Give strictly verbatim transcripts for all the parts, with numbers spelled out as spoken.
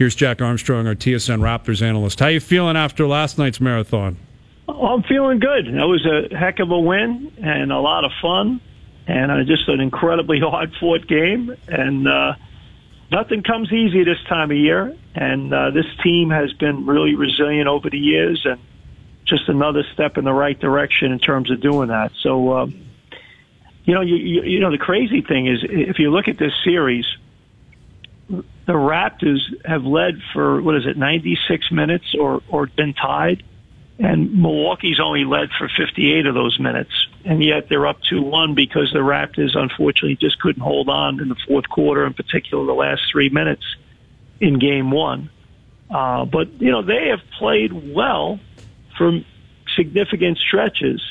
Here's Jack Armstrong, our T S N Raptors analyst. How you feeling after last night's marathon? Oh, I'm feeling good. That was a heck of a win and a lot of fun, and uh, just an incredibly hard-fought game. And uh, nothing comes easy this time of year. And uh, this team has been really resilient over the years, and just another step in the right direction in terms of doing that. So, um, you know, you, you, you know, the crazy thing is, if you look at this series, the Raptors have led for, what is it, ninety-six minutes or, or been tied, and Milwaukee's only led for fifty-eight of those minutes, and yet they're up two one because the Raptors, unfortunately, just couldn't hold on in the fourth quarter, in particular the last three minutes in game one. Uh, but, you know, they have played well for significant stretches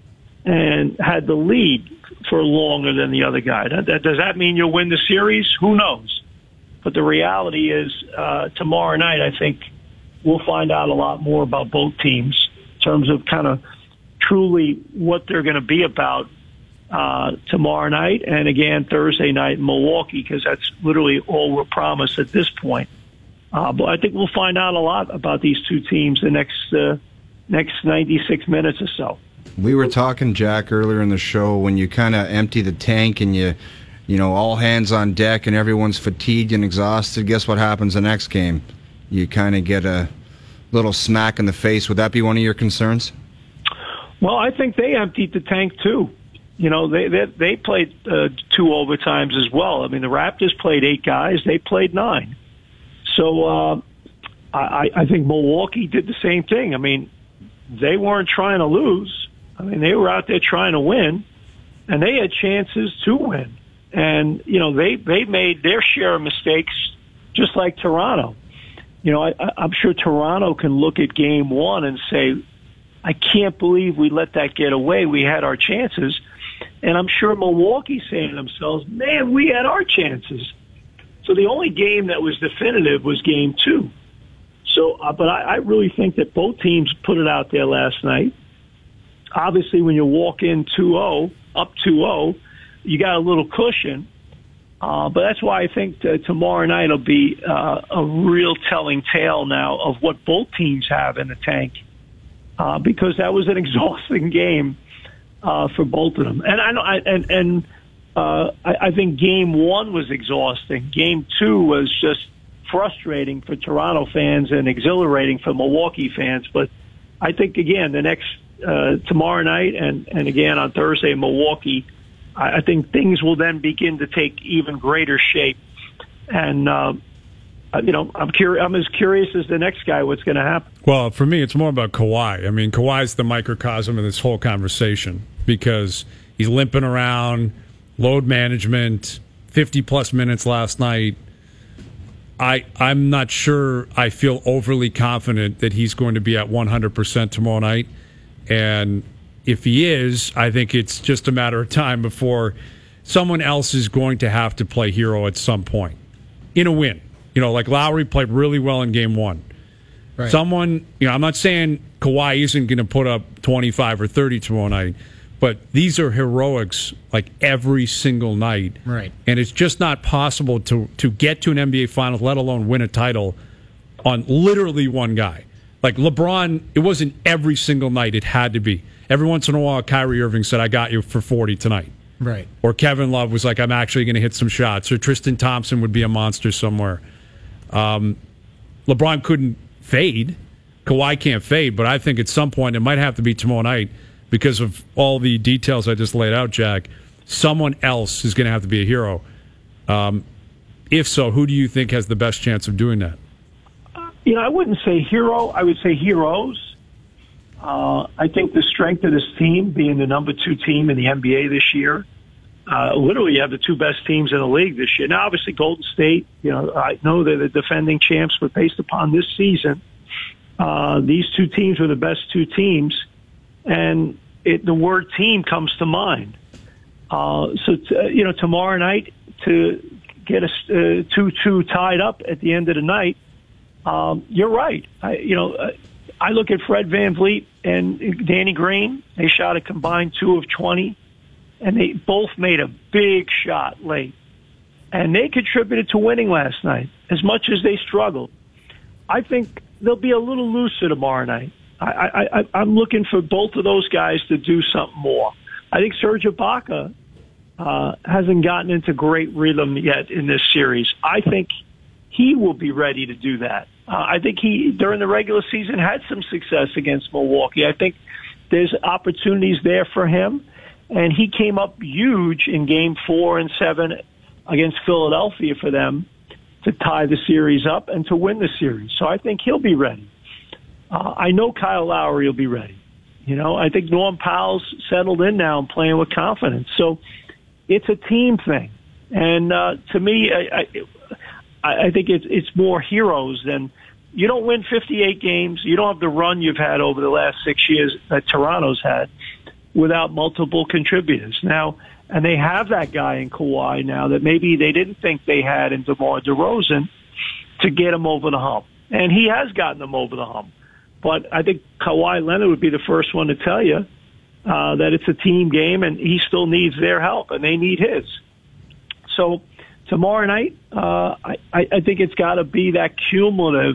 and had the lead for longer than the other guy. Does that mean you'll win the series? Who knows? But the reality is, uh, tomorrow night, I think we'll find out a lot more about both teams in terms of kind of truly what they're going to be about uh, tomorrow night and, again, Thursday night in Milwaukee, because that's literally all we're promised at this point. Uh, but I think we'll find out a lot about these two teams the next uh, next ninety-six minutes or so. We were talking, Jack, earlier in the show, when you kind of empty the tank and you – you know, all hands on deck and everyone's fatigued and exhausted, guess what happens the next game? You kind of get a little smack in the face. Would that be one of your concerns? Well, I think they emptied the tank, too. You know, they they, they played uh, two overtimes as well. I mean, the Raptors played eight guys. They played nine. So uh, I, I think Milwaukee did the same thing. I mean, they weren't trying to lose. I mean, they were out there trying to win, and they had chances to win. And, you know, they, they made their share of mistakes just like Toronto. You know, I, I'm sure Toronto can look at game one and say, I can't believe we let that get away. We had our chances. And I'm sure Milwaukee's saying to themselves, man, we had our chances. So the only game that was definitive was game two. So, uh, but I, I really think that both teams put it out there last night. Obviously, when you walk in two oh, up two oh, you got a little cushion, uh, but that's why I think uh, tomorrow night will be uh, a real telling tale now of what both teams have in the tank, uh, because that was an exhausting game uh, for both of them. And I know, I, and and uh, I, I think game one was exhausting. Game two was just frustrating for Toronto fans and exhilarating for Milwaukee fans. But I think again, the next uh, tomorrow night and and again on Thursday in Milwaukee, I think things will then begin to take even greater shape. And, uh, you know, I'm curious, I'm as curious as the next guy what's going to happen. Well, for me, it's more about Kawhi. I mean, Kawhi's the microcosm of this whole conversation because he's limping around, load management, fifty-plus minutes last night. I, I'm not sure I feel overly confident that he's going to be at one hundred percent tomorrow night. And if he is, I think it's just a matter of time before someone else is going to have to play hero at some point in a win. You know, like Lowry played really well in game one. Right. Someone, you know, I'm not saying Kawhi isn't going to put up twenty-five or thirty tomorrow night, but these are heroics like every single night. Right. And it's just not possible to, to get to an N B A Finals, let alone win a title, on literally one guy. Like LeBron, it wasn't every single night. It had to be. Every once in a while, Kyrie Irving said, I got you for forty tonight. Right. Or Kevin Love was like, I'm actually going to hit some shots. Or Tristan Thompson would be a monster somewhere. Um, LeBron couldn't fade. Kawhi can't fade. But I think at some point, it might have to be tomorrow night because of all the details I just laid out, Jack. Someone else is going to have to be a hero. Um, if so, who do you think has the best chance of doing that? You know, I wouldn't say hero. I would say heroes. Uh, I think the strength of this team, being the number two team in the N B A this year, uh, literally you have the two best teams in the league this year. Now, obviously, Golden State, you know, I know they're the defending champs, but based upon this season, uh, these two teams were the best two teams, and it, the word team comes to mind. Uh, so, t- you know, tomorrow night to get a uh, two two tied up at the end of the night, um, you're right. I, you know, uh, I look at Fred VanVleet and Danny Green. They shot a combined two of twenty, and they both made a big shot late. and they contributed to winning last night as much as they struggled. I think they'll be a little looser tomorrow night. I, I, I'm looking for both of those guys to do something more. I think Serge Ibaka uh, hasn't gotten into great rhythm yet in this series. I think he will be ready to do that. Uh, I think he, during the regular season, had some success against Milwaukee. I think there's opportunities there for him, and he came up huge in game four and seven against Philadelphia for them to tie the series up and to win the series. So I think he'll be ready. Uh, I know Kyle Lowry will be ready. You know, I think Norm Powell's settled in now and playing with confidence. So it's a team thing. And uh, to me, I, I, I think it's, it's more heroes than you don't win fifty-eight games. You don't have the run you've had over the last six years that Toronto's had without multiple contributors. Now, and they have that guy in Kawhi now that maybe they didn't think they had in DeMar DeRozan to get him over the hump. And he has gotten them over the hump. But I think Kawhi Leonard would be the first one to tell you uh, that it's a team game and he still needs their help and they need his. So tomorrow night, uh, I, I think it's got to be that cumulative,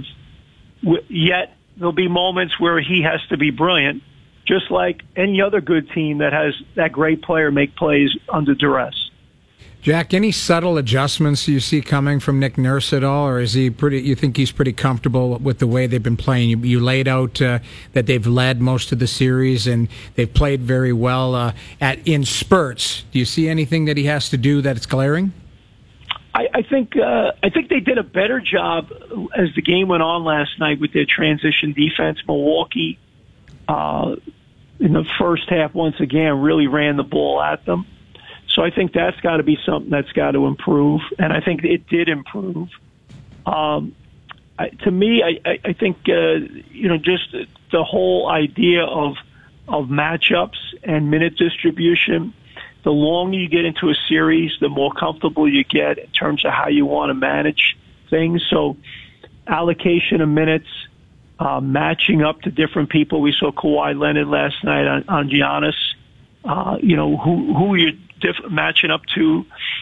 yet there'll be moments where he has to be brilliant, just like any other good team that has that great player make plays under duress. Jack, any subtle adjustments you see coming from Nick Nurse at all, or is he pretty? You think he's pretty comfortable with the way they've been playing? You, you laid out uh, that they've led most of the series and they've played very well uh, at in spurts. Do you see anything that he has to do that's glaring? I, I think uh, I think they did a better job as the game went on last night with their transition defense. Milwaukee, uh, in the first half, once again, really ran the ball at them. So I think that's got to be something that's got to improve, and I think it did improve. Um, I, to me, I, I, I think uh, you know just the whole idea of of matchups and minute distribution. The longer you get into a series, the more comfortable you get in terms of how you want to manage things. So allocation of minutes, uh, matching up to different people. We saw Kawhi Leonard last night on, on Giannis. Uh, you know, who, who you're diff- matching up to,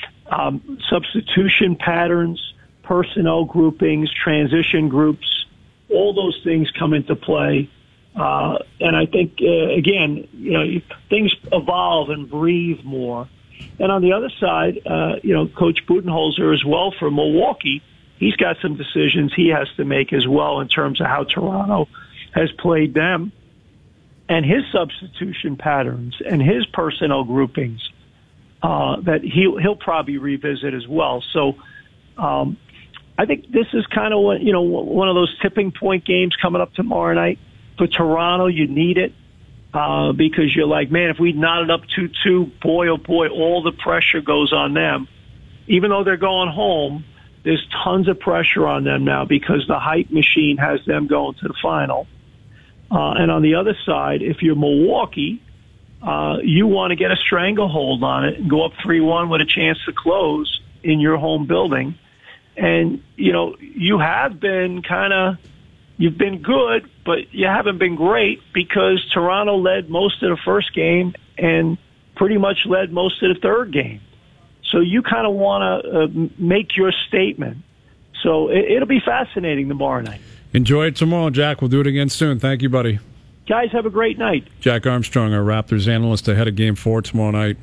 um, substitution patterns, personnel groupings, transition groups, all those things come into play. Uh, and I think, uh, again, you know, things evolve and breathe more. And on the other side, uh, you know, Coach Budenholzer as well for Milwaukee, he's got some decisions he has to make as well in terms of how Toronto has played them and his substitution patterns and his personnel groupings uh, that he'll, he'll probably revisit as well. So um, I think this is kind of, what, you know, one of those tipping point games coming up tomorrow night. For Toronto, you need it uh, because you're like, man, if we knotted up two two, boy, oh boy, all the pressure goes on them. Even though they're going home, there's tons of pressure on them now because the hype machine has them going to the final. Uh, and on the other side, if you're Milwaukee, uh, you want to get a stranglehold on it and go up three one with a chance to close in your home building. And, you know, you have been kind of, you've been good, but you haven't been great because Toronto led most of the first game and pretty much led most of the third game. So you kind of want to uh, make your statement. So it, it'll be fascinating tomorrow night. Enjoy it tomorrow, Jack. We'll do it again soon. Thank you, buddy. Guys, have a great night. Jack Armstrong, our Raptors analyst, ahead of Game Four tomorrow night.